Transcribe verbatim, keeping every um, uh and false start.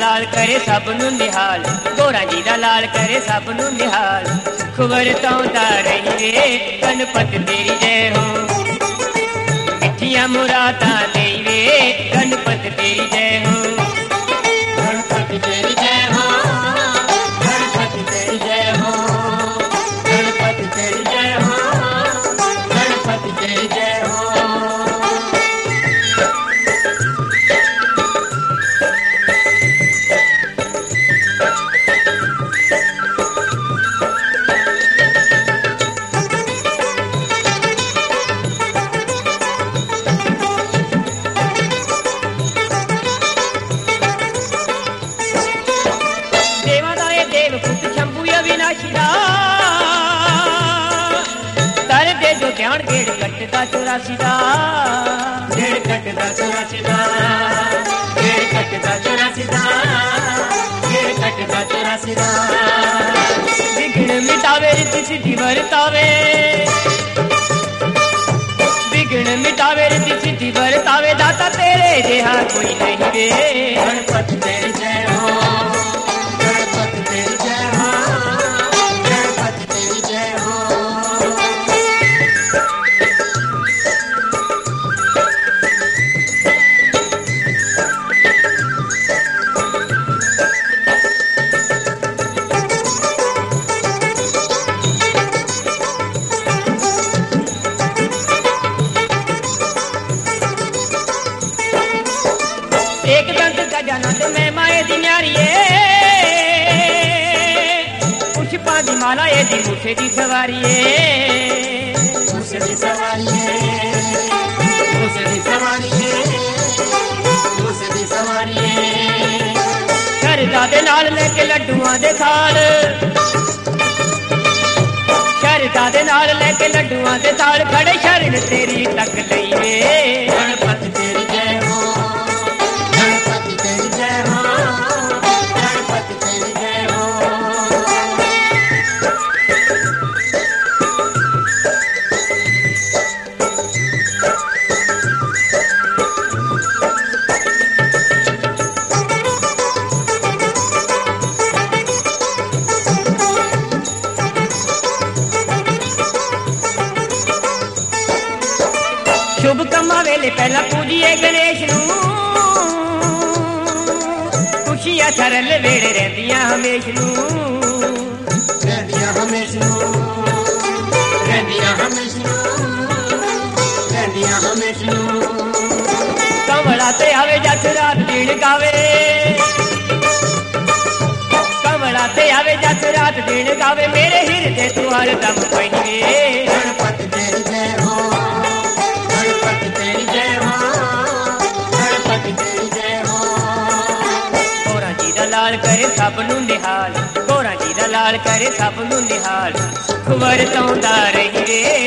लाल करे सब नू निहाल, गोरा जी दा लाल करे सब नू निहाल। खबर ताउंदा रही वे गणपत तेरी जय हो, मिठिया मुरादां देई वे गणपत तेरी जय हो। गणपत तेरी जय हो, गणपत तेरी जय हो, गणपत तेरी जय हो, गणपत तेरी जय हो। ध्यान गेड़ कटदा चौरासी दा, गेड़ कटदा चौरासी दा, गेड़ कटदा चौरासी दा, गेड़ कटदा चौरासी दा। विघ्न मिटावे रिद्धि सिद्धि वरतावे, विघ्न मिटावे रिद्धि सिद्धि वरतावे, दाता तेरे जेहा कोई नहीं वे। गणपत तेरी जय हो, गणपत तेरी जय हो, गणपत तेरी जय हो। एक दंत गजाना ते मैं माए दी न्यारीए, पुष्पा दी माला ए दी मूसे दी सवारीए, मूसे दी सवारीए, मूसे दी सवारीए, मूसे दी सवारीए। शरदा दे नाल लेके लड्डुआं दे थाल, शरदा दे नाल लेके लड्डुआं दे थाल, खड़े शरण तेरी तक लई वे। गणपत तेरी जय हो, गणपत तेरी जय हो, गणपत तेरी जय हो। शुभ कम्मा वेले पहला पूजिए गणेश नू, खुशियां सरल वेड़े रहंदियां हमेश नू, रहंदियां हमेश नू, रहंदियां हमेश नू, रहंदियां हमेश नू। कमला ते आवे जस रात दिन गावे, कमला ते आवे जस रात दिन गावे, मेरे हिरदे तू हरदम पैनी वे। गणपत तेरी जय हो, गणपत तेरी जय हो, गणपत तेरी जय हो। गोरा जी दा लाल करे सब नू निहाल, गोरा जी दा लाल करे सब नू निहाल। सुख वरताउंदा रही वे